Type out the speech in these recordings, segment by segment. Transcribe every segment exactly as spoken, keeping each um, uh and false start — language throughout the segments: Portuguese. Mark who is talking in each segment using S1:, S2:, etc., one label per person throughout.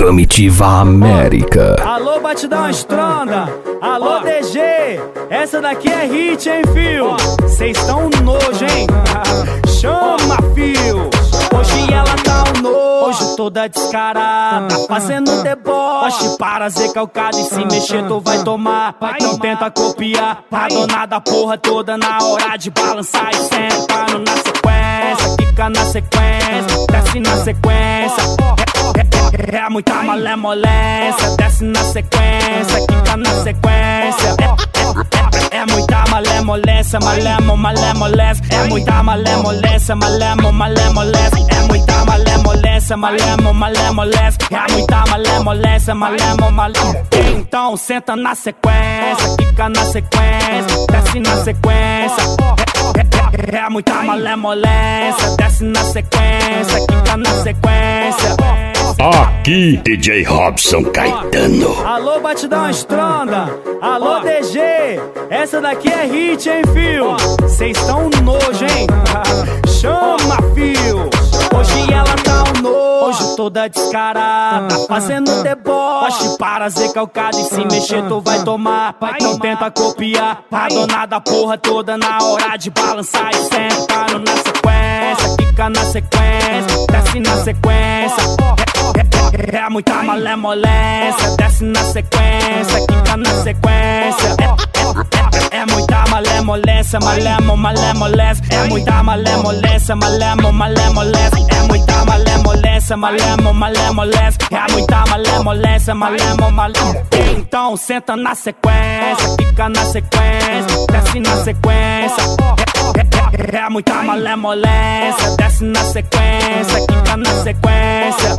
S1: Comitiva América.
S2: Alô, batidão estronda. Alô, D G. Essa daqui é hit, hein, fio? Cês tão nojo, hein? Chama, fio. Hoje ela tá um nojo, toda descarada, fazendo deboche, para ser calcada e se mexer tu vai tomar. Então tenta copiar, a dona da porra toda na hora de balançar e sentando na sequência, fica na sequência, desce na sequência. É, é, é muita malemolência, desce na sequência, fica na sequência. É, é, é, é muita malemolência, malemo, malemolência. É muita malemolência, malemo, malemolência. É muita malemolência, malemo, malemolência. É muita malemolência, malemo, malemolência. Então senta na sequência, fica na sequência, desce na sequência. É, é, é, é muita malemolência, desce na sequência, fica na sequência.
S1: Aqui, D J Robson Caetano.
S2: Alô, batidão estronda. Alô, D G. Essa daqui é hit, hein, fio? Cês tão nojo, hein? Chama, fio. Hoje ela tá um nojo, toda descarada, fazendo deboche, para ser calcada e se mexer tu vai tomar. Então tenta copiar, a dona da porra toda na hora de balançar e sentando na sequência, fica na sequência, desce na sequência. É, é, é muita malemolência, desce na sequência, fica na sequência. É, é, é, é muita malemolência, malemo, malemolência. É muita malemolência, malemo, malemolência. É muita malemolência, malemo, malemolência. É muita malemolência, malemo, malemolência. Então senta na sequência, fica na sequência, desce na sequência. É, é, é, é muita malemolência, desce na sequência, fica na sequência.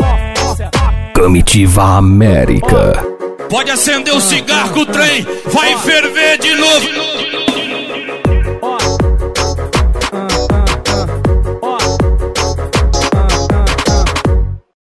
S1: Comitiva América.
S3: Pode acender o cigarro, o trem vai ferver de novo.